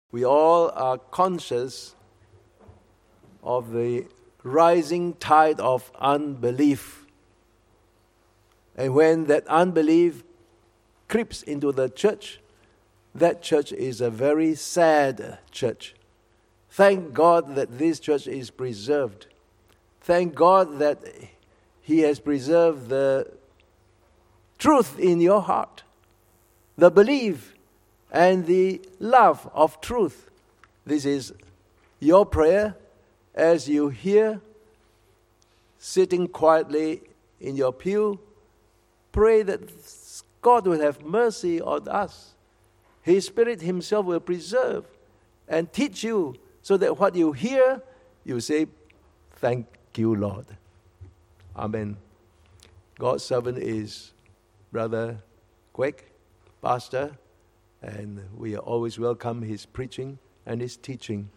We all are conscious of the rising tide of unbelief. And when that unbelief creeps into the church, that church is a very sad church. Thank God that this church is preserved. Thank God that He has preserved the truth in your heart, the belief and the love of truth. This is your prayer as you hear, sitting quietly in your pew. Pray that God will have mercy on us. His Spirit Himself will preserve and teach you so that what you hear, you say, "Thank you, Lord." Amen. God's servant is Brother Kwek, pastor, and we always welcome his preaching and his teaching.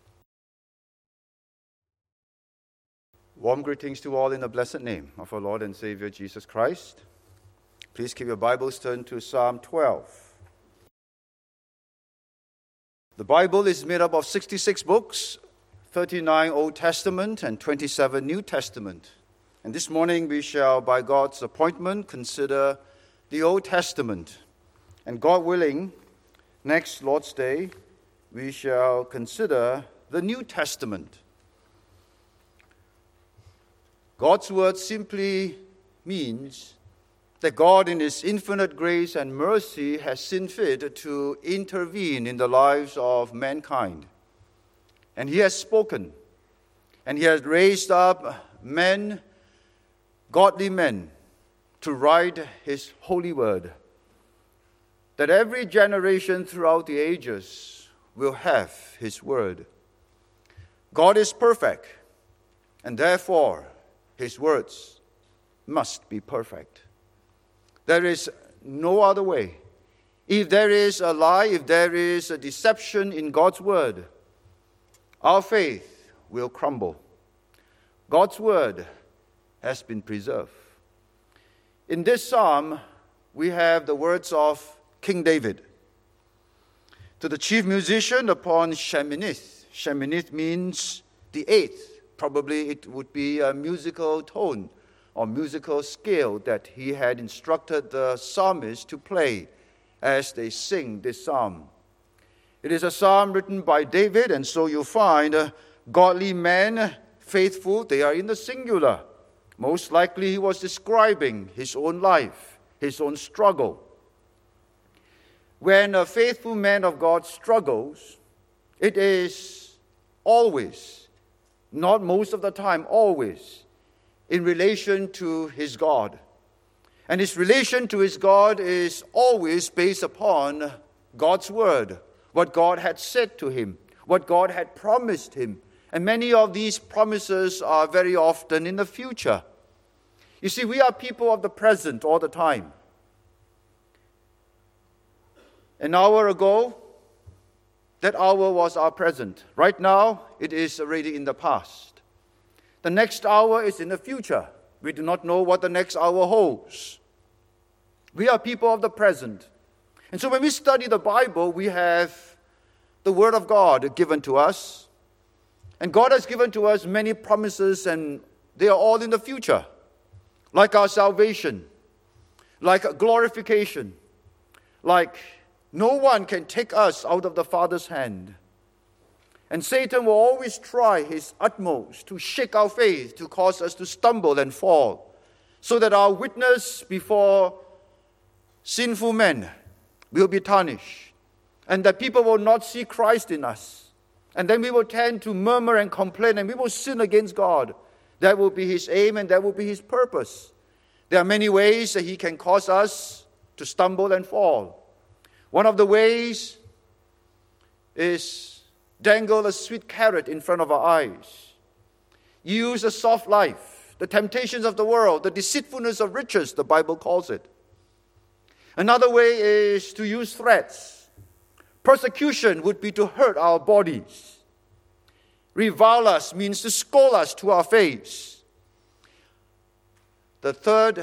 Warm greetings to all in the blessed name of our Lord and Savior Jesus Christ. Please keep your Bibles turned to Psalm 12. The Bible is made up of 66 books, 39 Old Testament and 27 New Testament. And this morning we shall, by God's appointment, consider the Old Testament. And God willing, next Lord's Day, we shall consider the New Testament. God's word simply means that God in His infinite grace and mercy has seen fit to intervene in the lives of mankind. And He has spoken, and He has raised up men, godly men, to write His holy word, that every generation throughout the ages will have His word. God is perfect, and therefore His words must be perfect. There is no other way. If there is a lie, if there is a deception in God's word, our faith will crumble. God's word has been preserved. In this psalm, we have the words of King David. To the chief musician upon Sheminith. Sheminith means the eighth. Probably it would be a musical tone or musical scale that he had instructed the psalmist to play as they sing this psalm. It is a psalm written by David, and so you find godly men, faithful, they are in the singular. Most likely he was describing his own life, his own struggle. When a faithful man of God struggles, it is always, not most of the time, always, in relation to his God. And his relation to his God is always based upon God's word, what God had said to him, what God had promised him. And many of these promises are very often in the future. You see, we are people of the present all the time. An hour ago, that hour was our present. Right now, it is already in the past. The next hour is in the future. We do not know what the next hour holds. We are people of the present. And so when we study the Bible, we have the Word of God given to us. And God has given to us many promises, and they are all in the future. Like our salvation, like glorification, like no one can take us out of the Father's hand. And Satan will always try his utmost to shake our faith, to cause us to stumble and fall, so that our witness before sinful men will be tarnished, and that people will not see Christ in us. And then we will tend to murmur and complain, and we will sin against God. That will be his aim, and that will be his purpose. There are many ways that he can cause us to stumble and fall. One of the ways is dangle a sweet carrot in front of our eyes. Use a soft life, the temptations of the world, the deceitfulness of riches, the Bible calls it. Another way is to use threats. Persecution would be to hurt our bodies. Revile us means to scold us to our face. The third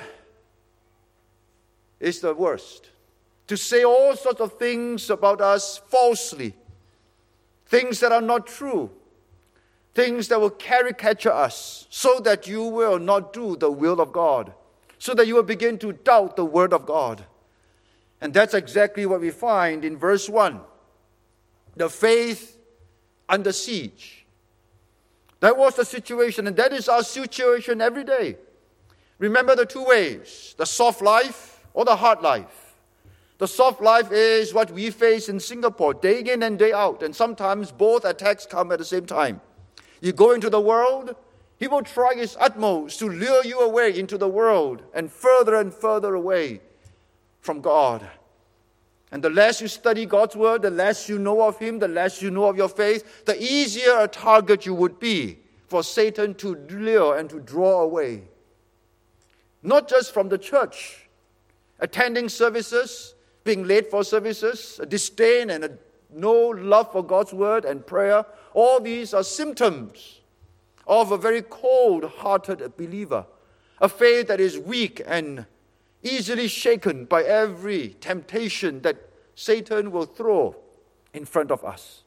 is the worst. To say all sorts of things about us falsely, things that are not true, things that will caricature us, so that you will not do the will of God, so that you will begin to doubt the word of God. And that's exactly what we find in verse 1. The faith under siege. That was the situation, and that is our situation every day. Remember the two ways, the soft life or the hard life. The soft life is what we face in Singapore, day in and day out, and sometimes both attacks come at the same time. You go into the world, he will try his utmost to lure you away into the world and further away from God. And the less you study God's word, the less you know of him, the less you know of your faith, the easier a target you would be for Satan to lure and to draw away. Not just from the church, attending services, being late for services, a disdain and no love for God's word and prayer. All these are symptoms of a very cold-hearted believer, a faith that is weak and easily shaken by every temptation that Satan will throw in front of us.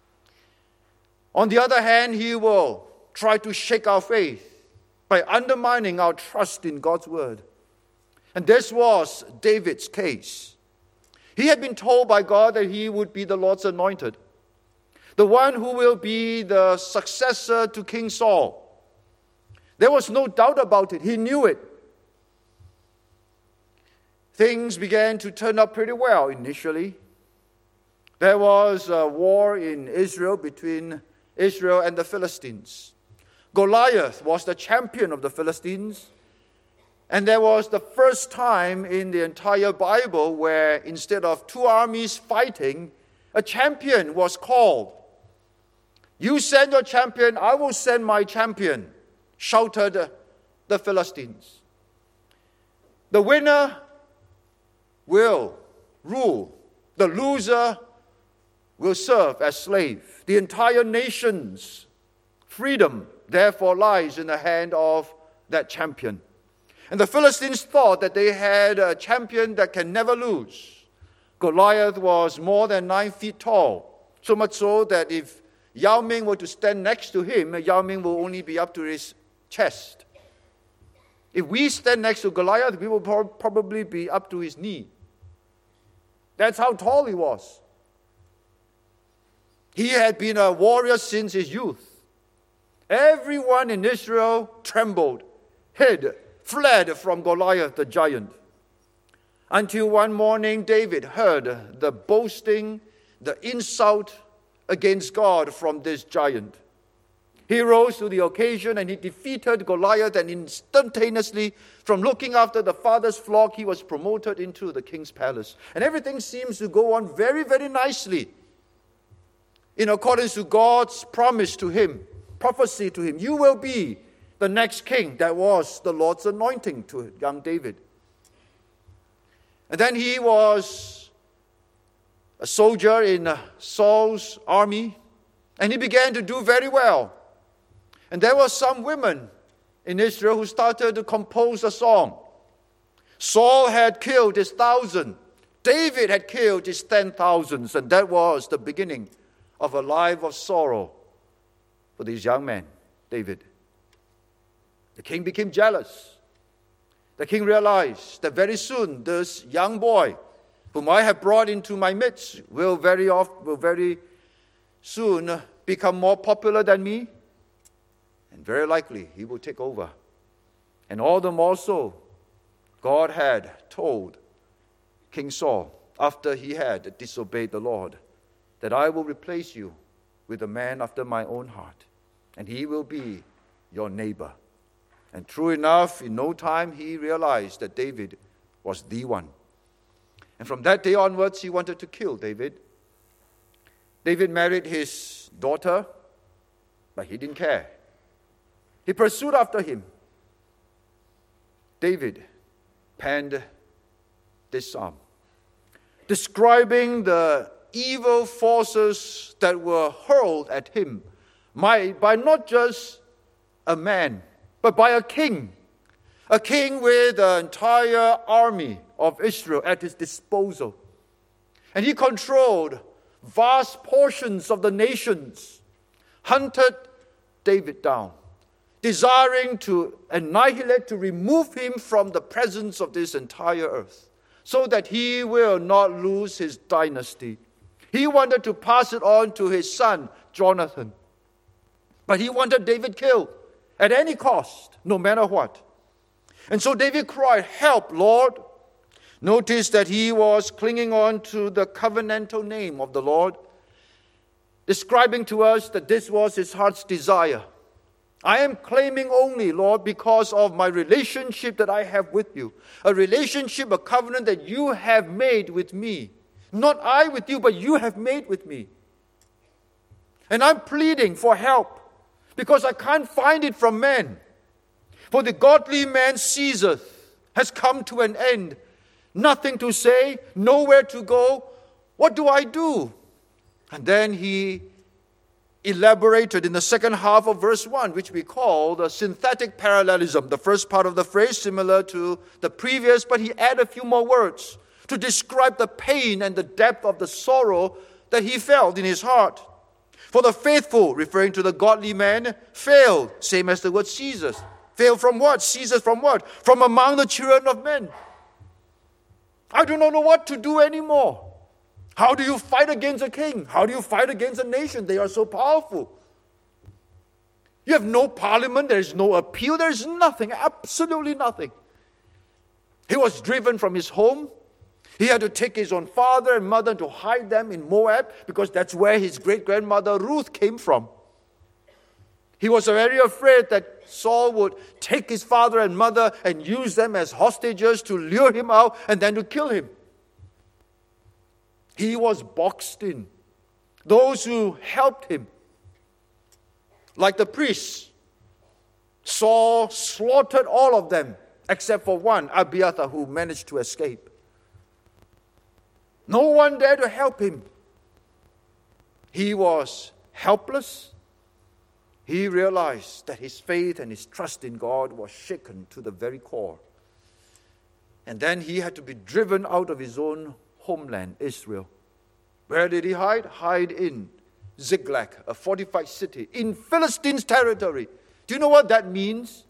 On the other hand, he will try to shake our faith by undermining our trust in God's word. And this was David's case. He had been told by God that he would be the Lord's anointed, the one who will be the successor to King Saul. There was no doubt about it. He knew it. Things began to turn out pretty well initially. There was a war in Israel between Israel and the Philistines. Goliath was the champion of the Philistines. And there was the first time in the entire Bible where instead of two armies fighting, a champion was called. You send your champion, I will send my champion, shouted the Philistines. The winner will rule. The loser will serve as slave. The entire nation's freedom, therefore, lies in the hand of that champion. And the Philistines thought that they had a champion that can never lose. Goliath was more than 9 feet tall, so much so that if Yao Ming were to stand next to him, Yao Ming will only be up to his chest. If we stand next to Goliath, we will probably be up to his knee. That's how tall he was. He had been a warrior since his youth. Everyone in Israel trembled, hid, fled from Goliath the giant. Until one morning, David heard the boasting, the insult against God from this giant. He rose to the occasion and he defeated Goliath, and instantaneously, from looking after the father's flock, he was promoted into the king's palace. And everything seems to go on very, very nicely in accordance to God's promise to him, prophecy to him. You will be the next king. That was the Lord's anointing to young David. And then he was a soldier in Saul's army, and he began to do very well. And there were some women in Israel who started to compose a song. Saul had killed his 1,000. David had killed his 10,000s. And that was the beginning of a life of sorrow for this young man, David. The king became jealous. The king realized that very soon this young boy, whom I have brought into my midst, will very soon become more popular than me. And very likely he will take over. And all the more so, God had told King Saul, after he had disobeyed the Lord, that I will replace you with a man after my own heart, and he will be your neighbor. And true enough, in no time he realized that David was the one. And from that day onwards, he wanted to kill David. David married his daughter, but he didn't care. He pursued after him. David penned this psalm, describing the evil forces that were hurled at him by not just a man, but by a king with the entire army of Israel at his disposal. And he controlled vast portions of the nations, hunted David down, desiring to annihilate, to remove him from the presence of this entire earth, so that he will not lose his dynasty. He wanted to pass it on to his son, Jonathan. But he wanted David killed at any cost, no matter what. And so David cried, "Help, Lord." Notice that he was clinging on to the covenantal name of the Lord, describing to us that this was his heart's desire. I am claiming only, Lord, because of my relationship that I have with you. A relationship, a covenant that you have made with me. Not I with you, but you have made with me. And I'm pleading for help because I can't find it from men. For the godly man ceaseth, has come to an end. Nothing to say, nowhere to go. What do I do? And then he elaborated in the second half of verse 1, which we call the synthetic parallelism. The first part of the phrase similar to the previous, but he added a few more words to describe the pain and the depth of the sorrow that he felt in his heart. For the faithful, referring to the godly man, failed, same as the word ceases. Failed from what? Ceases from what? From among the children of men. I do not know what to do anymore. How do you fight against a king? How do you fight against a nation? They are so powerful. You have no parliament, there is no appeal, there is nothing, absolutely nothing. He was driven from his home. He had to take his own father and mother to hide them in Moab because that's where his great-grandmother Ruth came from. He was very afraid that Saul would take his father and mother and use them as hostages to lure him out and then to kill him. He was boxed in. Those who helped him, like the priests, Saul slaughtered all of them except for one, Abiathar, who managed to escape. No one dared to help him. He was helpless. He realized that his faith and his trust in God was shaken to the very core. And then he had to be driven out of his own homeland, Israel. Where did he hide? Hide in Ziklag, a fortified city, in Philistines' territory. Do you know what that means?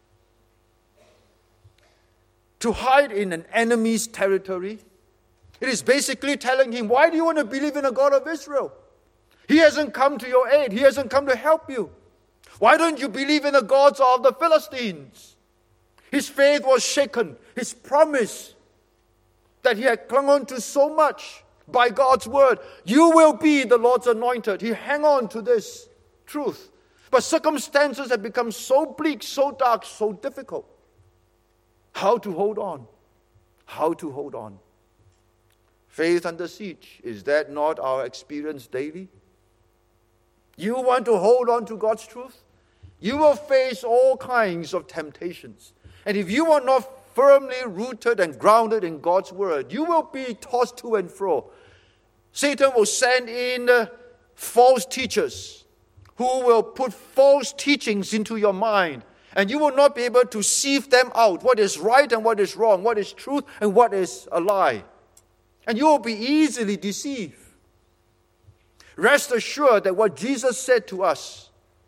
To hide in an enemy's territory. It is basically telling him, why do you want to believe in a God of Israel? He hasn't come to your aid. He hasn't come to help you. Why don't you believe in the gods of the Philistines? His faith was shaken. His promise that he had clung on to so much by God's word. You will be the Lord's anointed. He hung on to this truth. But circumstances have become so bleak, so dark, so difficult. How to hold on? How to hold on? Faith under siege. Is that not our experience daily? You want to hold on to God's truth? You will face all kinds of temptations. And if you are not firmly rooted and grounded in God's word, you will be tossed to and fro. Satan will send in false teachers who will put false teachings into your mind. And you will not be able to sieve them out, what is right and what is wrong, what is truth and what is a lie. And you will be easily deceived. Rest assured that what Jesus said to us,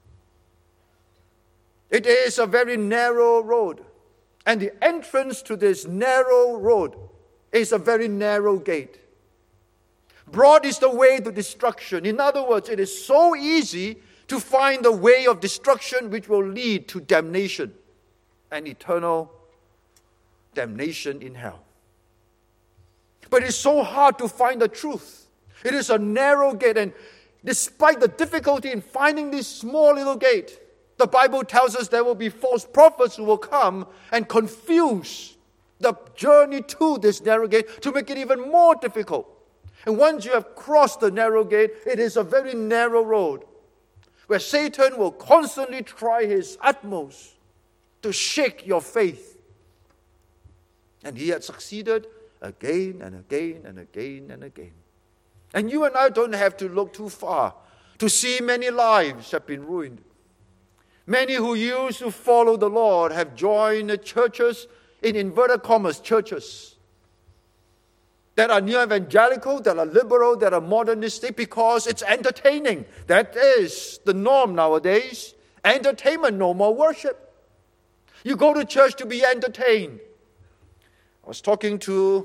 it is a very narrow road. And the entrance to this narrow road is a very narrow gate. Broad is the way to destruction. In other words, it is so easy to find the way of destruction which will lead to damnation and eternal damnation in hell. But it's so hard to find the truth. It is a narrow gate, and despite the difficulty in finding this small little gate, the Bible tells us there will be false prophets who will come and confuse the journey to this narrow gate to make it even more difficult. And once you have crossed the narrow gate, it is a very narrow road where Satan will constantly try his utmost to shake your faith. And he had succeeded again and again and again and again. And you and I don't have to look too far to see many lives have been ruined. Many who used to follow the Lord have joined the churches, in inverted commas, churches that are neo-evangelical, that are liberal, that are modernistic, because it's entertaining. That is the norm nowadays. Entertainment, no more worship. You go to church to be entertained. I was talking to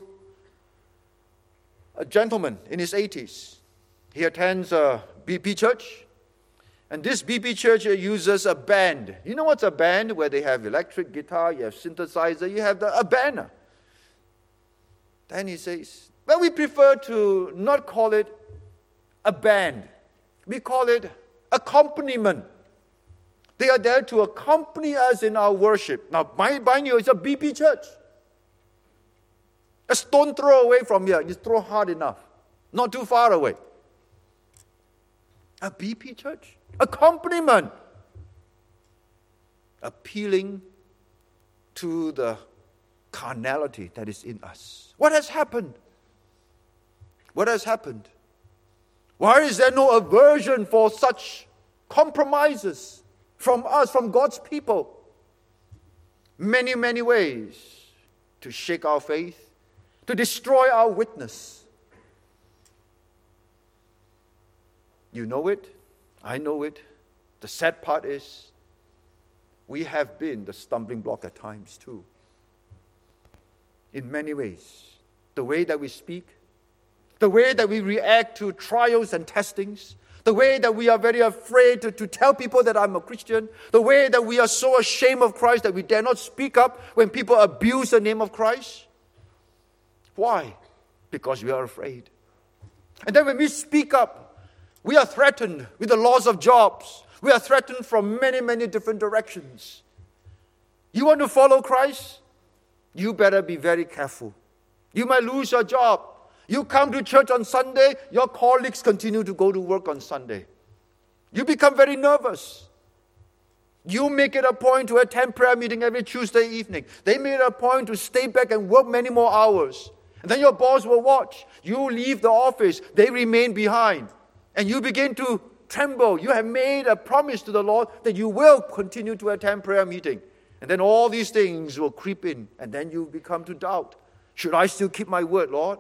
a gentleman in his 80s. He attends a BP church. And this BP church uses a band. You know what's a band? Where they have electric guitar, you have synthesizer, you have a band. Then he says, well, we prefer to not call it a band. We call it accompaniment. They are there to accompany us in our worship. Now, mind you, it's a BP church. A stone throw away from here. You throw hard enough. Not too far away. A BP church. Accompaniment. Appealing to the carnality that is in us. What has happened? What has happened? Why is there no aversion for such compromises from us, from God's people? Many, many ways to shake our faith, to destroy our witness. You know it. I know it. The sad part is we have been the stumbling block at times too. In many ways. The way that we speak, the way that we react to trials and testings, the way that we are very afraid to tell people that I'm a Christian, the way that we are so ashamed of Christ that we dare not speak up when people abuse the name of Christ. Why? Because we are afraid. And then when we speak up, we are threatened with the loss of jobs. We are threatened from many, many different directions. You want to follow Christ? You better be very careful. You might lose your job. You come to church on Sunday, your colleagues continue to go to work on Sunday. You become very nervous. You make it a point to attend prayer meeting every Tuesday evening. They made it a point to stay back and work many more hours. And then your boss will watch. You leave the office. They remain behind. And you begin to tremble. You have made a promise to the Lord that you will continue to attend prayer meeting. And then all these things will creep in. And then you become to doubt. Should I still keep my word, Lord?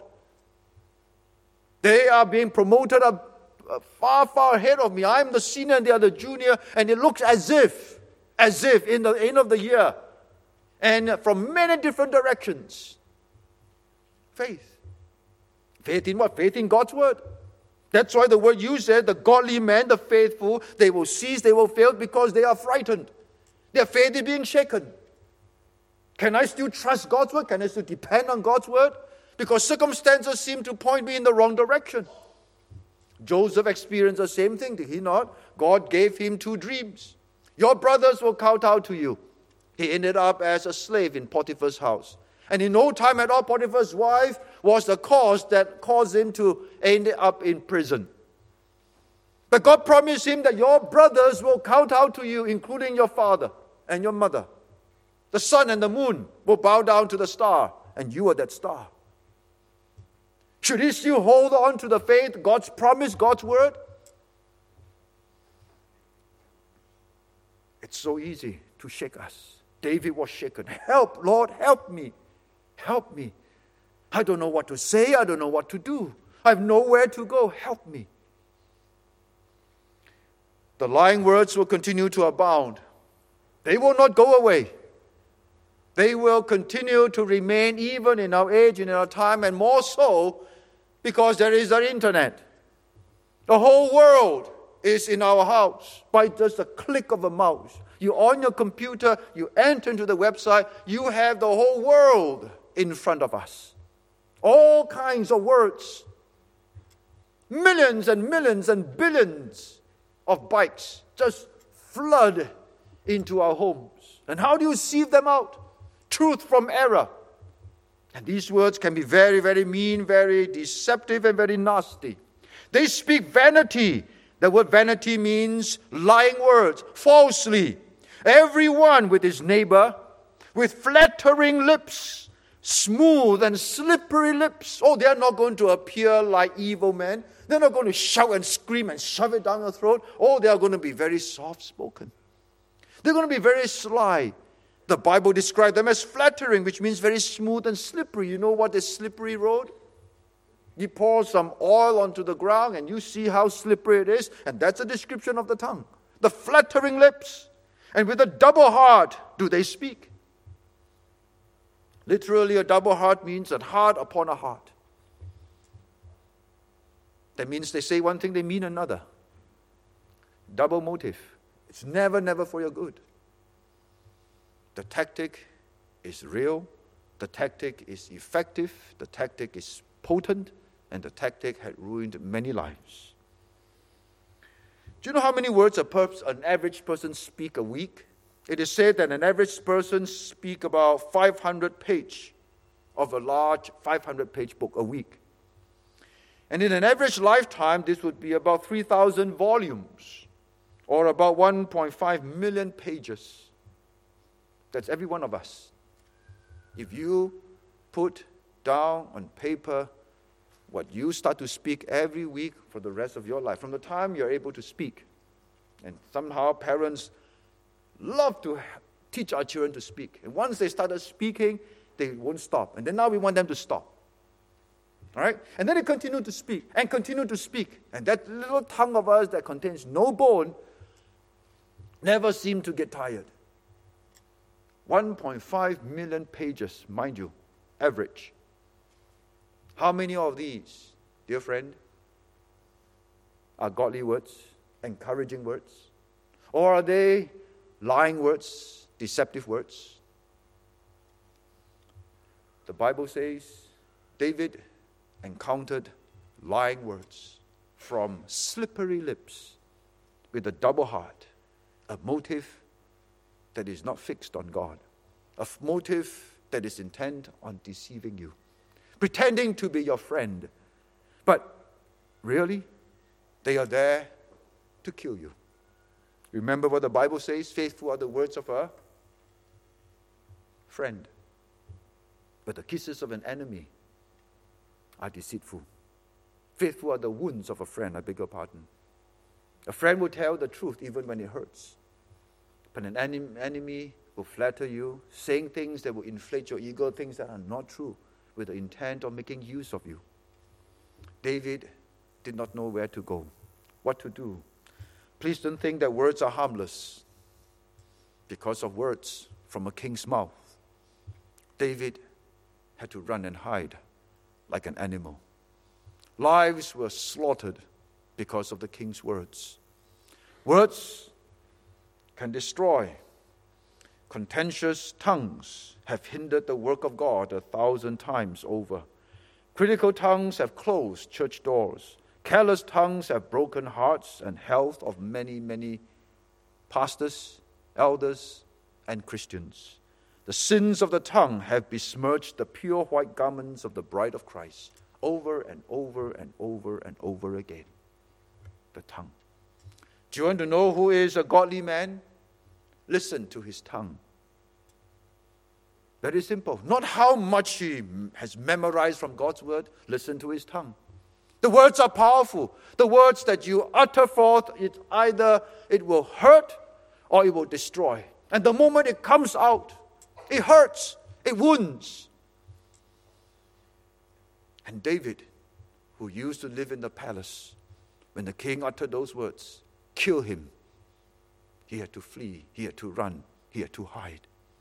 They are being promoted far, far ahead of me. I'm the senior and they are the junior. And it looks as if in the end of the year. And from many different directions. Faith. Faith in what? Faith in God's word. That's why the word you said, the godly man, the faithful, they will cease, they will fail because they are frightened. Their faith is being shaken. Can I still trust God's word? Can I still depend on God's word? Because circumstances seem to point me in the wrong direction. Joseph experienced the same thing, did he not? God gave him 2 dreams. Your brothers will kowtow to you. He ended up as a slave in Potiphar's house. And in no time at all, Potiphar's wife was the cause that caused him to end up in prison. But God promised him that your brothers will kowtow to you, including your father and your mother. The sun and the moon will bow down to the star, and you are that star. Should he still hold on to the faith, God's promise, God's word? It's so easy to shake us. David was shaken. Help, Lord, help me. Help me. I don't know what to say. I don't know what to do. I have nowhere to go. Help me. The lying words will continue to abound. They will not go away. They will continue to remain even in our age and in our time, and more so because there is the internet. The whole world is in our house by just a click of a mouse. You're on your computer, you enter into the website, you have the whole world in front of us. All kinds of words. Millions and millions and billions of bytes just flood into our homes. And how do you sieve them out? Truth from error. And these words can be very, very mean, very deceptive, and very nasty. They speak vanity. The word vanity means lying words, falsely. Everyone with his neighbor, with flattering lips, smooth and slippery lips. Oh, they are not going to appear like evil men. They're not going to shout and scream and shove it down your throat. Oh, they are going to be very soft-spoken. They're going to be very sly. The Bible describes them as flattering, which means very smooth and slippery. You know what is slippery road? You pour some oil onto the ground and you see how slippery it is. And that's a description of the tongue. The flattering lips. And with a double heart do they speak. Literally, a double heart means a heart upon a heart. That means they say one thing, they mean another. Double motive. It's never for your good. The tactic is real. The tactic is effective. The tactic is potent. And the tactic had ruined many lives. Do you know how many words an average person speak a week? It is said that an average person speak about 500 pages of a large 500-page book a week. And in an average lifetime, this would be about 3,000 volumes, or about 1.5 million pages. That's every one of us. If you put down on paper what you start to speak every week for the rest of your life, from the time you're able to speak. And somehow parents love to teach our children to speak. And once they started speaking, they won't stop. And then now we want them to stop. All right? And then they continue to speak and continue to speak. And that little tongue of ours that contains no bone never seemed to get tired. 1.5 million pages, mind you, average. How many of these, dear friend, are godly words, encouraging words? Or are they lying words, deceptive words? The Bible says David encountered lying words from slippery lips with a double heart, a motive that is not fixed on God, a motive that is intent on deceiving you, pretending to be your friend, but really, they are there to kill you. Remember what the Bible says, faithful are the words of a friend, but the kisses of an enemy are deceitful. Faithful are the wounds of a friend, I beg your pardon. A friend will tell the truth even when it hurts. But an enemy will flatter you, saying things that will inflate your ego, things that are not true, with the intent of making use of you. David did not know where to go, what to do. Please don't think that words are harmless because of words from a king's mouth. David had to run and hide like an animal. Lives were slaughtered because of the king's words. Words can destroy. Contentious tongues have hindered the work of God 1,000 times over. Critical tongues have closed church doors. Careless tongues have broken hearts and health of many pastors, elders, and Christians. The sins of the tongue have besmirched the pure white garments of the bride of Christ over and over and over and over again. The tongue. Do you want to know who is a godly man? Listen to his tongue. Very simple. Not how much he has memorized from God's word. Listen to his tongue. The words are powerful. The words that you utter forth, either it will hurt or it will destroy. And the moment it comes out, it hurts, it wounds. And David, who used to live in the palace, when the king uttered those words, kill him. He had to flee, he had to run, he had to hide.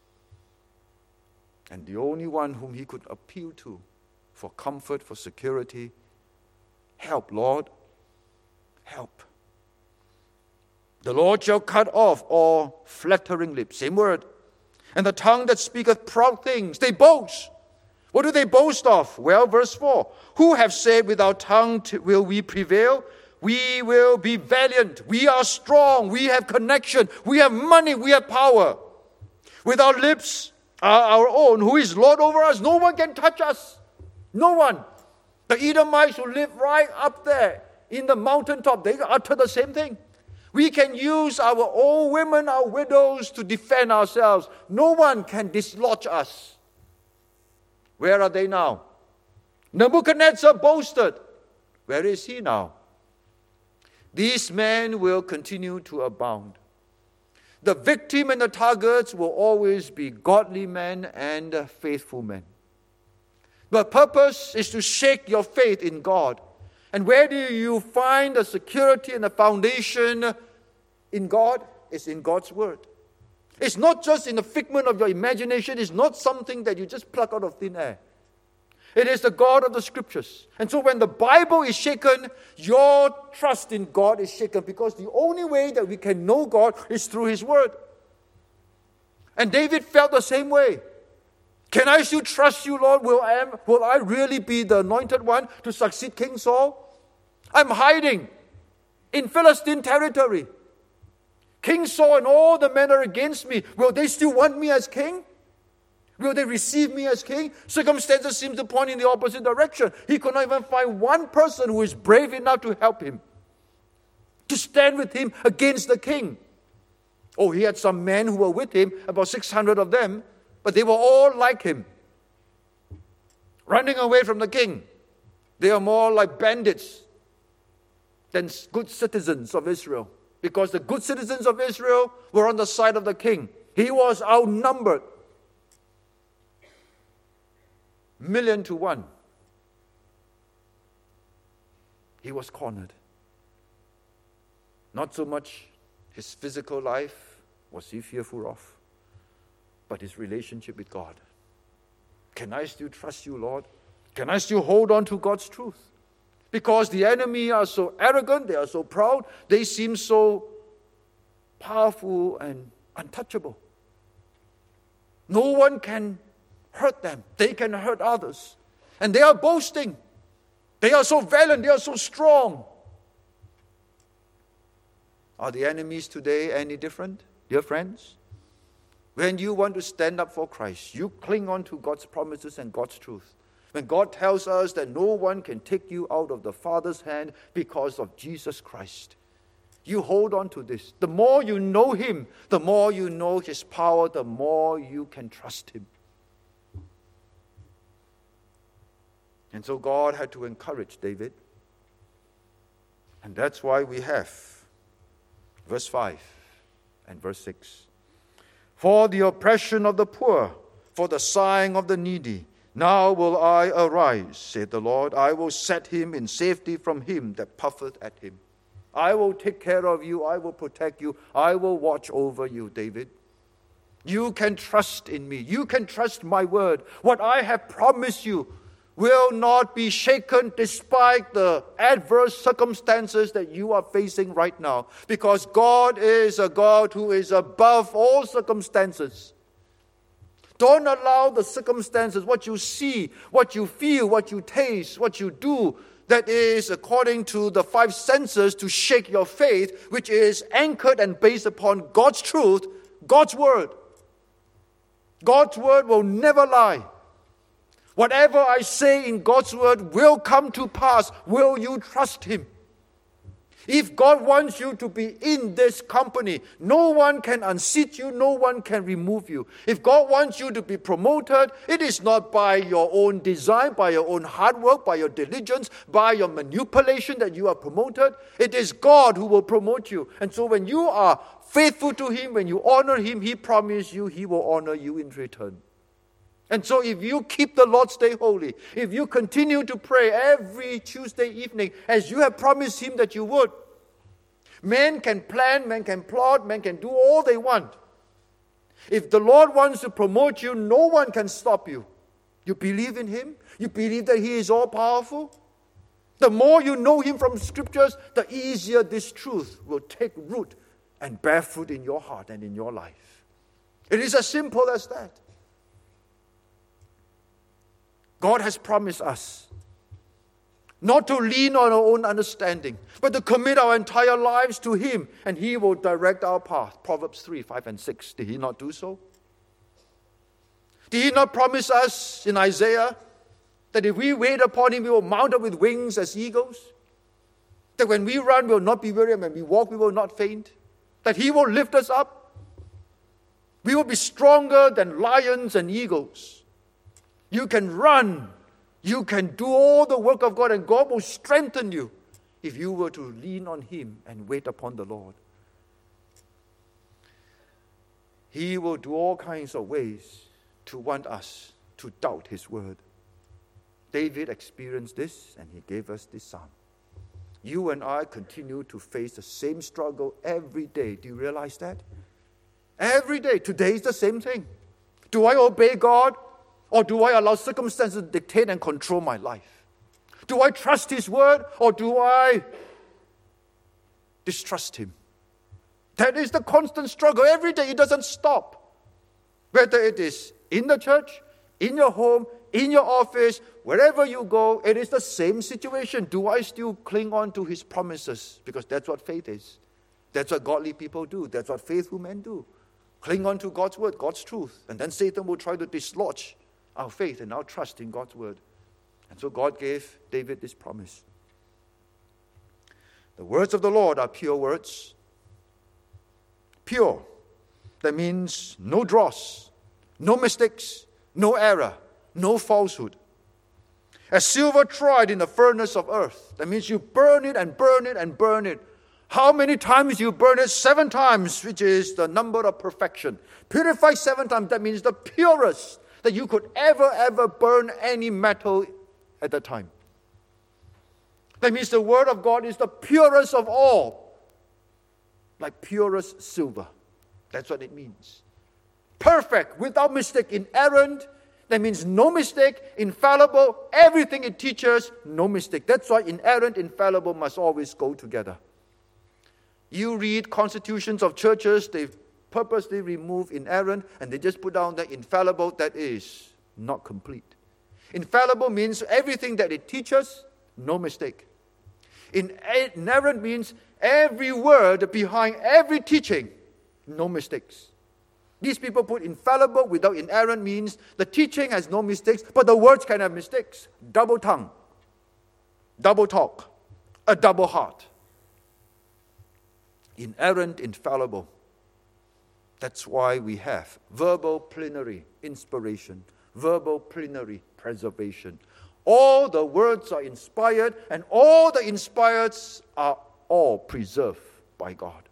And the only one whom he could appeal to for comfort, for security, help, Lord, help. The Lord shall cut off all flattering lips, same word. And the tongue that speaketh proud things, they boast. What do they boast of? Well, verse 4, who have said with our tongue will we prevail? We will be valiant. We are strong. We have connection. We have money. We have power. With our lips are our own. Who is Lord over us? No one can touch us. No one. The Edomites who live right up there in the mountaintop, they utter the same thing. We can use our old women, our widows to defend ourselves. No one can dislodge us. Where are they now? Nebuchadnezzar boasted. Where is he now? These men will continue to abound. The victim and the targets will always be godly men and faithful men. The purpose is to shake your faith in God. And where do you find the security and the foundation in God? It's in God's Word. It's not just in the figment of your imagination. It's not something that you just pluck out of thin air. It is the God of the Scriptures. And so when the Bible is shaken, your trust in God is shaken, because the only way that we can know God is through His Word. And David felt the same way. Can I still trust you, Lord? Will I really be the anointed one to succeed King Saul? I'm hiding in Philistine territory. King Saul and all the men are against me. Will they still want me as king? Will they receive me as king? Circumstances seem to point in the opposite direction. He could not even find one person who is brave enough to help him, to stand with him against the king. Oh, he had some men who were with him, about 600 of them, but they were all like him, running away from the king. They are more like bandits than good citizens of Israel, because the good citizens of Israel were on the side of the king. He was outnumbered 1,000,000 to 1. He was cornered. Not so much his physical life was he fearful of, but his relationship with God. Can I still trust you, Lord? Can I still hold on to God's truth? Because the enemy are so arrogant, they are so proud, they seem so powerful and untouchable. No one can hurt them. They can hurt others. And they are boasting. They are so valiant, they are so strong. Are the enemies today any different, dear friends? When you want to stand up for Christ, you cling on to God's promises and God's truth. When God tells us that no one can take you out of the Father's hand because of Jesus Christ, you hold on to this. The more you know Him, the more you know His power, the more you can trust Him. And so God had to encourage David. And that's why we have verse 5 and verse 6. For the oppression of the poor, for the sighing of the needy, now will I arise, said the Lord. I will set him in safety from him that puffeth at him. I will take care of you. I will protect you. I will watch over you, David. You can trust in me. You can trust my word. What I have promised you will not be shaken despite the adverse circumstances that you are facing right now. Because God is a God who is above all circumstances. Don't allow the circumstances, what you see, what you feel, what you taste, what you do, that is according to the 5 senses, to shake your faith, which is anchored and based upon God's truth, God's word. God's word will never lie. Whatever I say in God's word will come to pass. Will you trust Him? If God wants you to be in this company, no one can unseat you, no one can remove you. If God wants you to be promoted, it is not by your own design, by your own hard work, by your diligence, by your manipulation that you are promoted. It is God who will promote you. And so when you are faithful to Him, when you honor Him, He promised you He will honor you in return. And so if you keep the Lord's Day holy, if you continue to pray every Tuesday evening as you have promised Him that you would, men can plan, men can plot, men can do all they want. If the Lord wants to promote you, no one can stop you. You believe in Him? You believe that He is all-powerful? The more you know Him from Scriptures, the easier this truth will take root and bear fruit in your heart and in your life. It is as simple as that. God has promised us not to lean on our own understanding, but to commit our entire lives to Him, and He will direct our path. Proverbs 3, 5, and 6. Did He not do so? Did He not promise us in Isaiah that if we wait upon Him, we will mount up with wings as eagles? That when we run, we will not be weary, and when we walk, we will not faint? That He will lift us up? We will be stronger than lions and eagles. You can run. You can do all the work of God, and God will strengthen you if you were to lean on Him and wait upon the Lord. He will do all kinds of ways to want us to doubt His word. David experienced this, and he gave us this psalm. You and I continue to face the same struggle every day. Do you realize that? Every day. Today is the same thing. Do I obey God, or do I allow circumstances to dictate and control my life? Do I trust His word, or do I distrust Him? That is the constant struggle. Every day it doesn't stop. Whether it is in the church, in your home, in your office, wherever you go, it is the same situation. Do I still cling on to His promises? Because that's what faith is. That's what godly people do. That's what faithful men do. Cling on to God's word, God's truth. And then Satan will try to dislodge our faith and our trust in God's word. And so God gave David this promise. The words of the Lord are pure words. Pure. That means no dross, no mistakes, no error, no falsehood. As silver tried in the furnace of earth. That means you burn it and burn it and burn it. How many times you burn it? 7 times, which is the number of perfection. Purified 7 times, that means the purest that you could ever burn any metal at that time. That means the word of God is the purest of all. Like purest silver. That's what it means. Perfect, without mistake, inerrant. That means no mistake, infallible. Everything it teaches, no mistake. That's why inerrant, infallible must always go together. You read constitutions of churches, they purposely remove inerrant and they just put down the infallible. That is not complete. Infallible means everything that it teaches, no mistake. Inerrant means every word behind every teaching, no mistakes. These people put infallible without inerrant means the teaching has no mistakes, but the words can have mistakes. Double tongue, double talk, a double heart. Inerrant, infallible. That's why we have verbal plenary inspiration, verbal plenary preservation. All the words are inspired, and all the inspired are all preserved by God.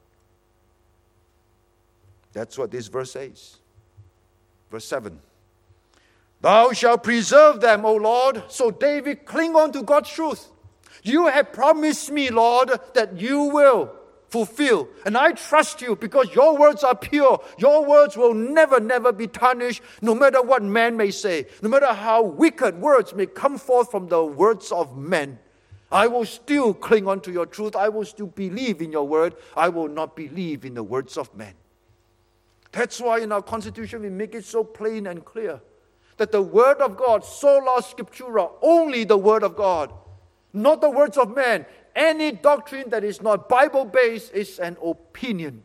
That's what this verse says. Verse 7. Thou shalt preserve them, O Lord. So David, cling on to God's truth. You have promised me, Lord, that you will fulfill. And I trust you because your words are pure. Your words will never be tarnished, no matter what man may say. No matter how wicked words may come forth from the words of men. I will still cling on to your truth. I will still believe in your word. I will not believe in the words of men. That's why in our Constitution we make it so plain and clear that the word of God, sola scriptura, only the word of God, not the words of man. Any doctrine that is not Bible-based is an opinion.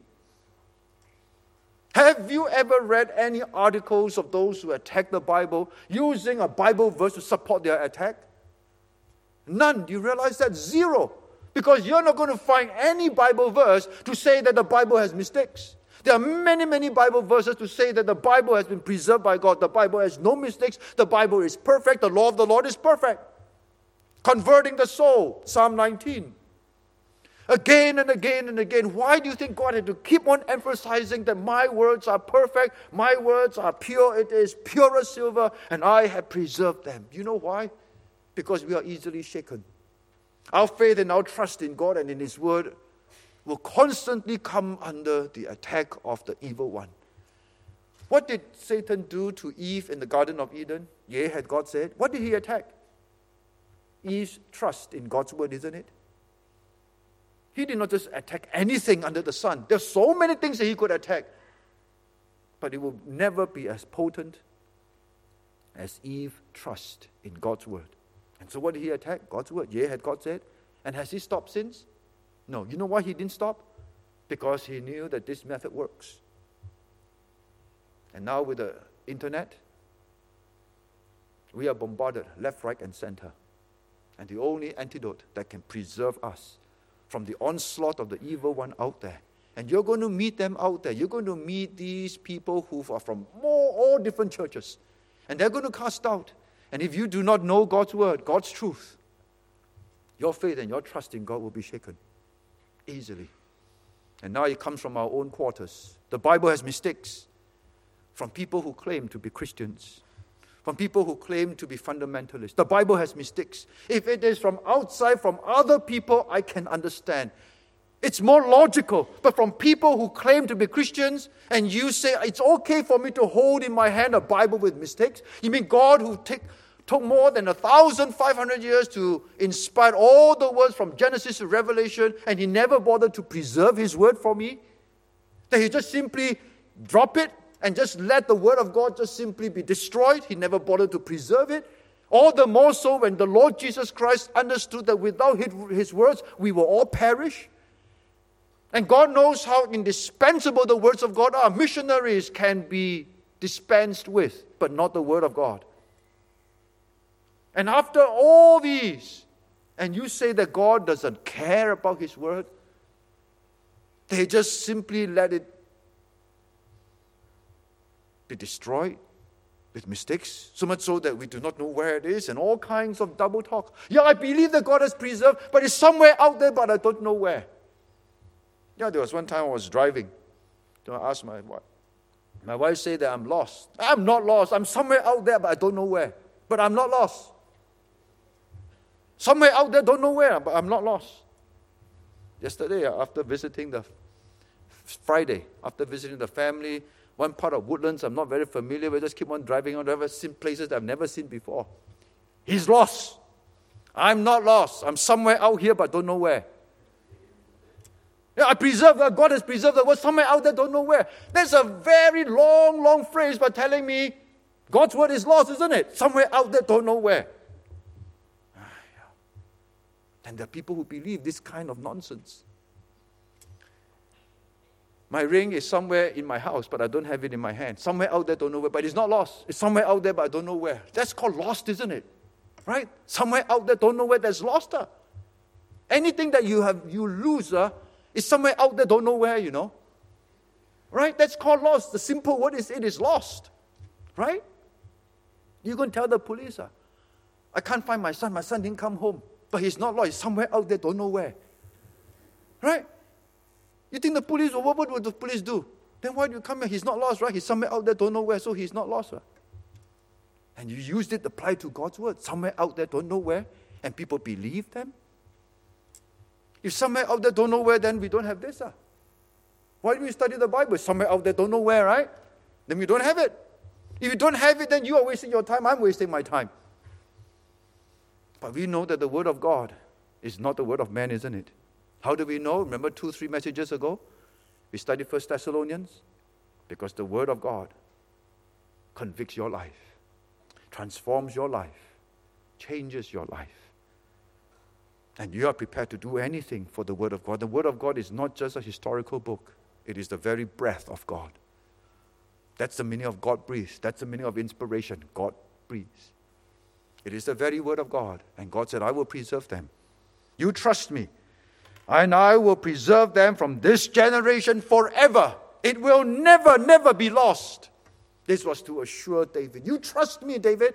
Have you ever read any articles of those who attack the Bible using a Bible verse to support their attack? None. Do you realize that? Zero. Because you're not going to find any Bible verse to say that the Bible has mistakes. There are many Bible verses to say that the Bible has been preserved by God. The Bible has no mistakes. The Bible is perfect. The law of the Lord is perfect. Converting the soul, Psalm 19. Again and again and again. Why do you think God had to keep on emphasizing that my words are perfect, my words are pure, it is pure as silver, and I have preserved them? You know why? Because we are easily shaken. Our faith and our trust in God and in His word will constantly come under the attack of the evil one. What did Satan do to Eve in the Garden of Eden? Yea, had God said. What did he attack? Eve's trust in God's word, isn't it? He did not just attack anything under the sun. There's so many things that he could attack. But it will never be as potent as Eve's trust in God's word. And so what did he attack? God's word. Yea, had God said. And has he stopped since? No. You know why he didn't stop? Because he knew that this method works. And now with the internet, we are bombarded left, right, and center. And the only antidote that can preserve us from the onslaught of the evil one out there. And you're going to meet them out there. You're going to meet these people who are from all different churches. And they're going to cast out. And if you do not know God's word, God's truth, your faith and your trust in God will be shaken easily. And now it comes from our own quarters. The Bible has mistakes from people who claim to be Christians, from people who claim to be fundamentalists. The Bible has mistakes. If it is from outside, from other people, I can understand. It's more logical. But from people who claim to be Christians, and you say, it's okay for me to hold in my hand a Bible with mistakes? You mean God who took more than 1,500 years to inspire all the words from Genesis to Revelation, and He never bothered to preserve His word for me? That He just simply drop it and just let the word of God just simply be destroyed? He never bothered to preserve it. All the more so when the Lord Jesus Christ understood that without His words, we will all perish. And God knows how indispensable the words of God are. Missionaries can be dispensed with, but not the word of God. And after all these, and you say that God doesn't care about His word, they just simply let it be destroyed with mistakes, so much so that we do not know where it is, and all kinds of double talk. Yeah, I believe that God has preserved, but it's somewhere out there, but I don't know where. Yeah, there was one time I was driving. I asked my wife. My wife said that I'm lost. I'm not lost. I'm somewhere out there, but I don't know where. But I'm not lost. Somewhere out there, don't know where, but I'm not lost. Yesterday, after visiting Friday, after visiting the family, one part of Woodlands I'm not very familiar with, just keep on driving on, I've seen places that I've never seen before. He's lost. I'm not lost. I'm somewhere out here, but don't know where. Yeah, I preserve that. God has preserved the word somewhere out there, don't know where. That's a very long phrase by telling me God's word is lost, isn't it? Somewhere out there, don't know where. And there are people who believe this kind of nonsense. My ring is somewhere in my house, but I don't have it in my hand. Somewhere out there, don't know where, but it's not lost. It's somewhere out there, but I don't know where. That's called lost, isn't it? Right? Somewhere out there, don't know where, that's lost. Anything that you lose is somewhere out there, don't know where, Right? That's called lost. The simple word is, it is lost. Right? You go and tell the police, I can't find my son. My son didn't come home. But he's not lost. He's somewhere out there, don't know where. Right? You think the police, what would the police do? Then why do you come here? He's not lost, right? He's somewhere out there, don't know where, so he's not lost, right? And you used it to apply to God's word. Somewhere out there, don't know where, and people believe them. If somewhere out there, don't know where, then we don't have this. Why do we study the Bible? Somewhere out there, don't know where, right? Then we don't have it. If you don't have it, then you are wasting your time. I'm wasting my time. But we know that the word of God is not the word of man, isn't it? How do we know? Remember 2-3 messages ago? We studied 1 Thessalonians. Because the word of God convicts your life, transforms your life, changes your life. And you are prepared to do anything for the word of God. The word of God is not just a historical book. It is the very breath of God. That's the meaning of God breathes. That's the meaning of inspiration. God breathes. It is the very word of God. And God said, I will preserve them. You trust me. And I will preserve them from this generation forever. It will never be lost. This was to assure David. You trust me, David.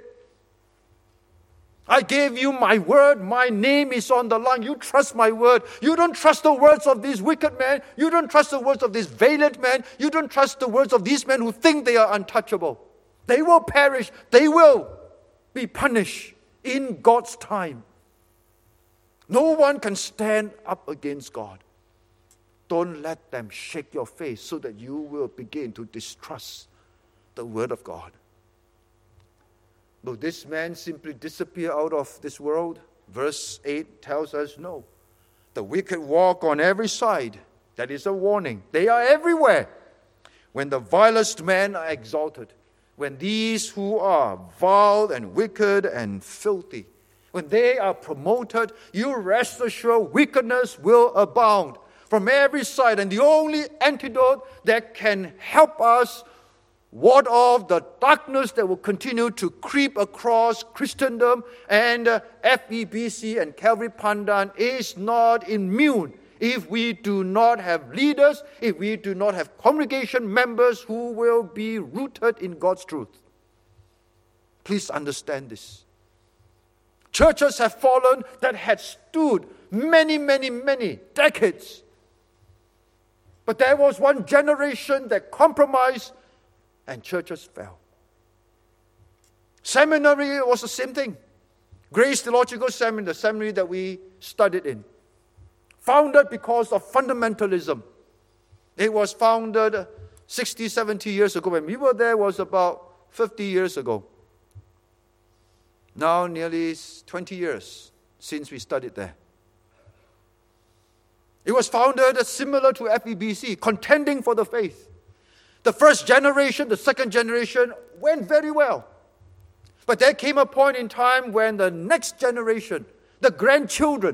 I gave you my word. My name is on the line. You trust my word. You don't trust the words of these wicked men. You don't trust the words of this valiant man. You don't trust the words of these men who think they are untouchable. They will perish. They will be punished in God's time. No one can stand up against God. Don't let them shake your face so that you will begin to distrust the word of God. Will this man simply disappear out of this world? Verse 8 tells us no. The wicked walk on every side. That is a warning. They are everywhere. When the vilest men are exalted, when these who are vile and wicked and filthy, when they are promoted, you rest assured wickedness will abound from every side. And the only antidote that can help us ward off the darkness that will continue to creep across Christendom and FEBC and Calvary Pandan is not immune. If we do not have leaders, if we do not have congregation members who will be rooted in God's truth. Please understand this. Churches have fallen that had stood many decades. But there was one generation that compromised and churches fell. Seminary was the same thing. Grace Theological Seminary, the seminary that we studied in. Founded because of fundamentalism. It was founded 60, 70 years ago. When we were there, was about 50 years ago. Now nearly 20 years since we studied there. It was founded similar to FEBC, contending for the faith. The first generation, the second generation went very well. But there came a point in time when the next generation, the grandchildren,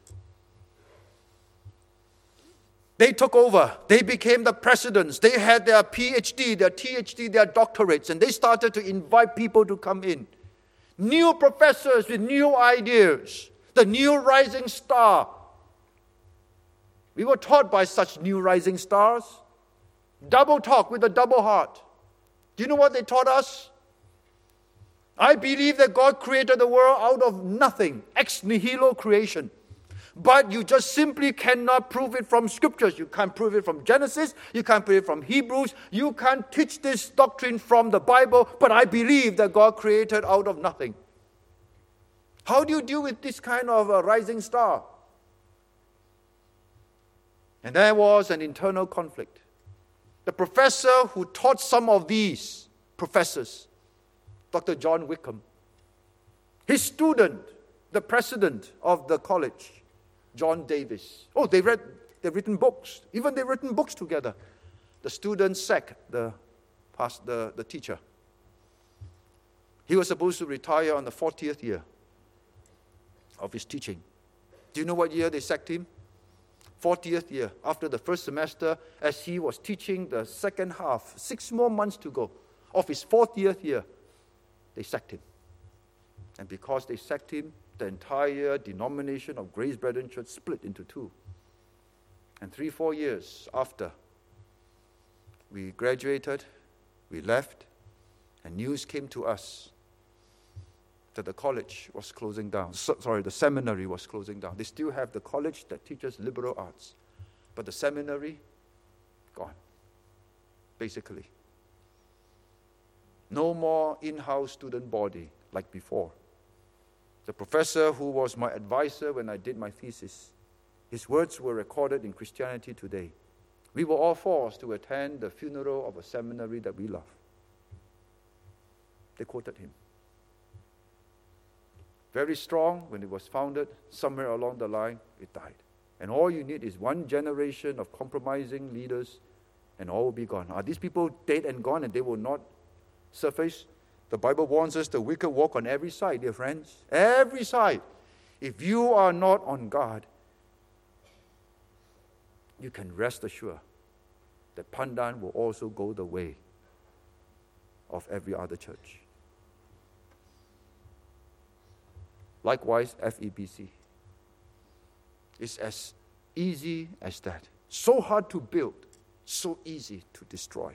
they took over. They became the presidents. They had their PhD, their THD, their doctorates, and they started to invite people to come in. New professors with new ideas, the new rising star. We were taught by such new rising stars. Double talk with a double heart. Do you know what they taught us? I believe that God created the world out of nothing, ex nihilo creation. But you just simply cannot prove it from scriptures. You can't prove it from Genesis. You can't prove it from Hebrews. You can't teach this doctrine from the Bible. But I believe that God created out of nothing. How do you deal with this kind of a rising star? And there was an internal conflict. The professor who taught some of these professors, Dr. John Wickham, his student, the president of the college, John Davis. Oh, they've written books. Even they've written books together. The student sacked the teacher. He was supposed to retire on the 40th year of his teaching. Do you know what year they sacked him? 40th year, after the first semester, as he was teaching the second half, 6 more months to go, of his 40th year, they sacked him. And because they sacked him, the entire denomination of Grace Brethren Church split into two. And 3-4 years after we graduated, we left, and news came to us that the college was closing down. The seminary was closing down. They still have the college that teaches liberal arts, but the seminary, gone, basically. No more in-house student body like before. The professor who was my advisor when I did my thesis, his words were recorded in Christianity Today. We were all forced to attend the funeral of a seminary that we love. They quoted him. Very strong when it was founded. Somewhere along the line, it died. And all you need is one generation of compromising leaders, and all will be gone. Are these people dead and gone and they will not surface? The Bible warns us the wicked walk on every side, dear friends. Every side. If you are not on guard, you can rest assured that Pandan will also go the way of every other church. Likewise, FEBC is as easy as that. So hard to build, so easy to destroy.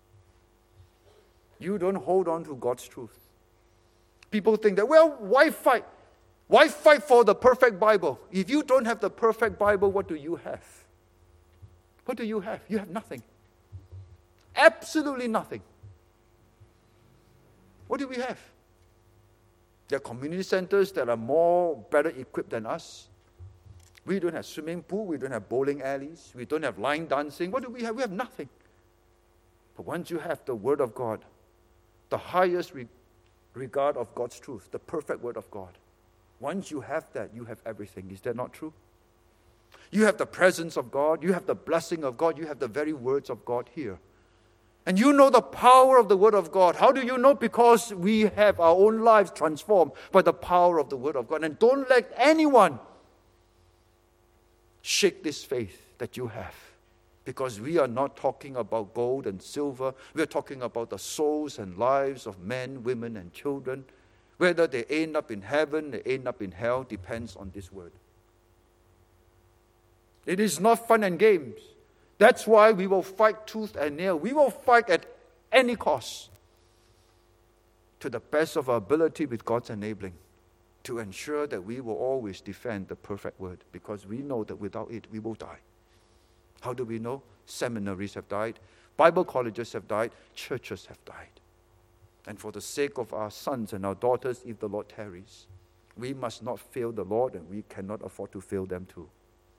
You don't hold on to God's truth. People think that, well, why fight? Why fight for the perfect Bible? If you don't have the perfect Bible, what do you have? What do you have? You have nothing. Absolutely nothing. What do we have? There are community centers that are better equipped than us. We don't have swimming pool. We don't have bowling alleys. We don't have line dancing. What do we have? We have nothing. But once you have the Word of God, the highest regard of God's truth, the perfect Word of God, once you have that, you have everything. Is that not true? You have the presence of God. You have the blessing of God. You have the very words of God here. And you know the power of the Word of God. How do you know? Because we have our own lives transformed by the power of the Word of God. And don't let anyone shake this faith that you have. Because we are not talking about gold and silver. We are talking about the souls and lives of men, women, and children. Whether they end up in heaven, they end up in hell, depends on this Word. It is not fun and games. That's why we will fight tooth and nail. We will fight at any cost, to the best of our ability with God's enabling, to ensure that we will always defend the perfect Word, because we know that without it, we will die. How do we know? Seminaries have died. Bible colleges have died. Churches have died. And for the sake of our sons and our daughters, if the Lord tarries, we must not fail the Lord, and we cannot afford to fail them too.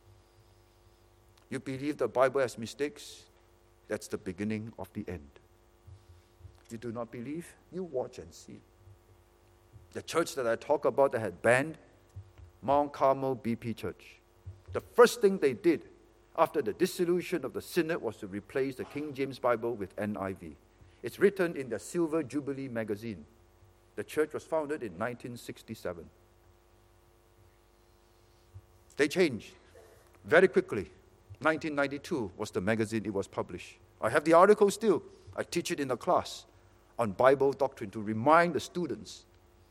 You believe the Bible has mistakes? That's the beginning of the end. You do not believe? You watch and see. The church that I talk about that had banned, Mount Carmel BP Church, the first thing they did after the dissolution of the synod was to replace the King James Bible with NIV. It's written in the Silver Jubilee magazine. The church was founded in 1967. They changed very quickly. 1992 was the magazine it was published. I have the article still. I teach it in a class on Bible doctrine to remind the students.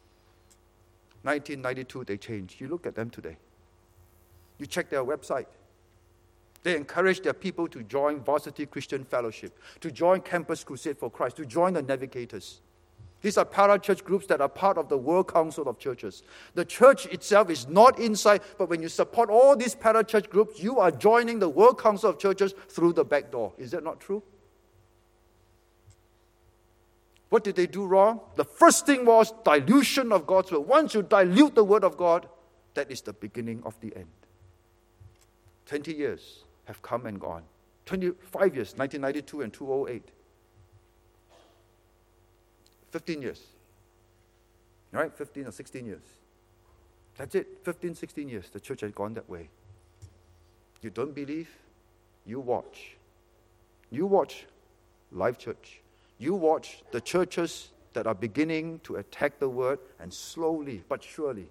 1992 they changed. You look at them today. You check their website. They encourage their people to join Varsity Christian Fellowship, to join Campus Crusade for Christ, to join the Navigators. These are para-church groups that are part of the World Council of Churches. The church itself is not inside, but when you support all these para-church groups, you are joining the World Council of Churches through the back door. Is that not true? What did they do wrong? The first thing was dilution of God's word. Once you dilute the word of God, that is the beginning of the end. 20 years have come and gone. 25 years, 1992 and 2008. 15 years. Right? 15 or 16 years. That's it. 15, 16 years. The church has gone that way. You don't believe? You watch. You watch Life Church. You watch the churches that are beginning to attack the word, and slowly but surely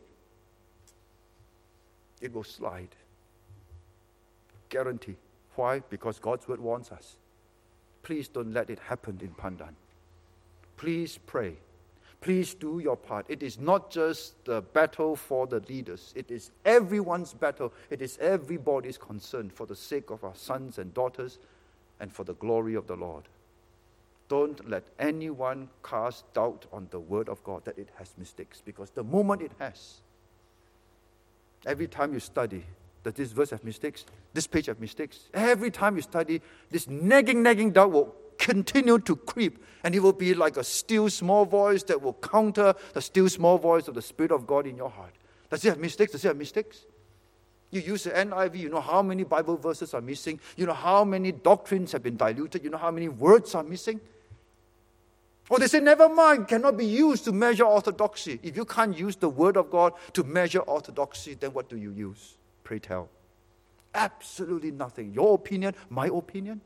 it will slide. Guarantee. Why? Because God's word warns us. Please don't let it happen in Pandan. Please pray. Please do your part. It is not just the battle for the leaders. It is everyone's battle. It is everybody's concern for the sake of our sons and daughters and for the glory of the Lord. Don't let anyone cast doubt on the word of God that it has mistakes, because the moment it has, every time you study, does this verse have mistakes? This page have mistakes? Every time you study, this nagging doubt will continue to creep, and it will be like a still small voice that will counter the still small voice of the Spirit of God in your heart. Does it have mistakes? Does it have mistakes? You use the NIV, you know how many Bible verses are missing. You know how many doctrines have been diluted. You know how many words are missing. Or they say, never mind, cannot be used to measure orthodoxy. If you can't use the word of God to measure orthodoxy, then what do you use? Pray tell. Absolutely nothing. Your opinion, my opinion.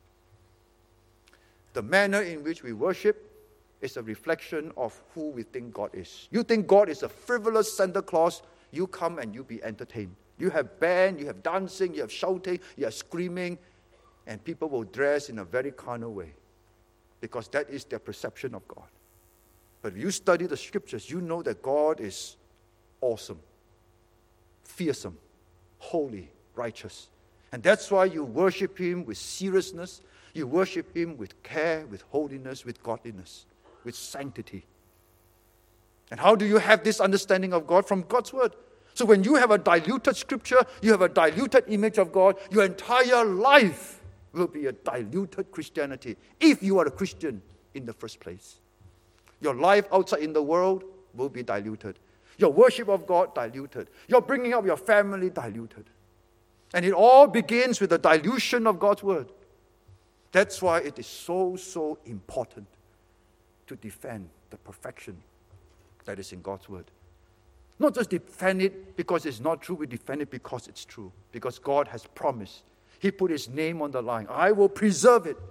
The manner in which we worship is a reflection of who we think God is. You think God is a frivolous Santa Claus, you come and you be entertained. You have band, you have dancing, you have shouting, you have screaming, and people will dress in a very carnal way, because that is their perception of God. But if you study the scriptures, you know that God is awesome, fearsome, holy, righteous. And that's why you worship Him with seriousness. You worship Him with care, with holiness, with godliness, with sanctity. And how do you have this understanding of God? From God's word. So when you have a diluted scripture, you have a diluted image of God, your entire life will be a diluted Christianity, if you are a Christian in the first place. Your life outside in the world will be diluted. Your worship of God diluted. Your bringing up your family diluted. And it all begins with the dilution of God's word. That's why it is so important to defend the perfection that is in God's word. Not just defend it because it's not true, we defend it because it's true. Because God has promised. He put His name on the line. I will preserve it.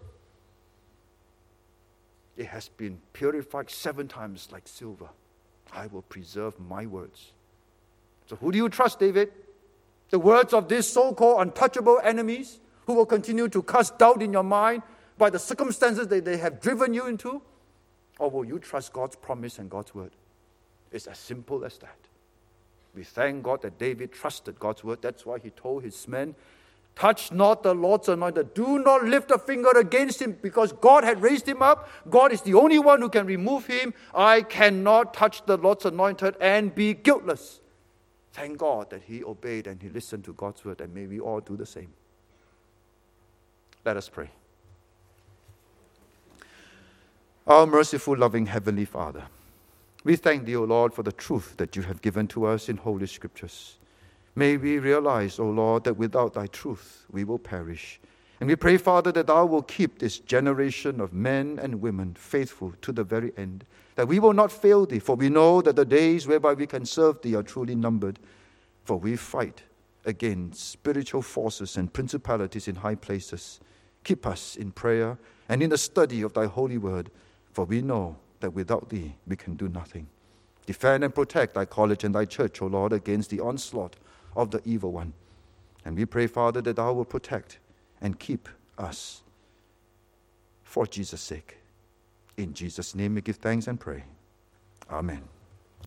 It has been purified 7 times like silver. I will preserve my words. So who do you trust, David? The words of these so-called untouchable enemies who will continue to cast doubt in your mind by the circumstances that they have driven you into? Or will you trust God's promise and God's word? It's as simple as that. We thank God that David trusted God's word. That's why he told his men, touch not the Lord's anointed. Do not lift a finger against him, because God had raised him up. God is the only one who can remove him. I cannot touch the Lord's anointed and be guiltless. Thank God that he obeyed and he listened to God's word, and may we all do the same. Let us pray. Our merciful, loving Heavenly Father, we thank Thee, O Lord, for the truth that You have given to us in Holy Scriptures. May we realize, O Lord, that without Thy truth we will perish. And we pray, Father, that Thou will keep this generation of men and women faithful to the very end, that we will not fail Thee, for we know that the days whereby we can serve Thee are truly numbered, for we fight against spiritual forces and principalities in high places. Keep us in prayer and in the study of Thy holy word, for we know that without Thee we can do nothing. Defend and protect Thy college and Thy church, O Lord, against the onslaught of the evil one. And we pray, Father, that Thou will protect and keep us for Jesus' sake. In Jesus' name we give thanks and pray. Amen.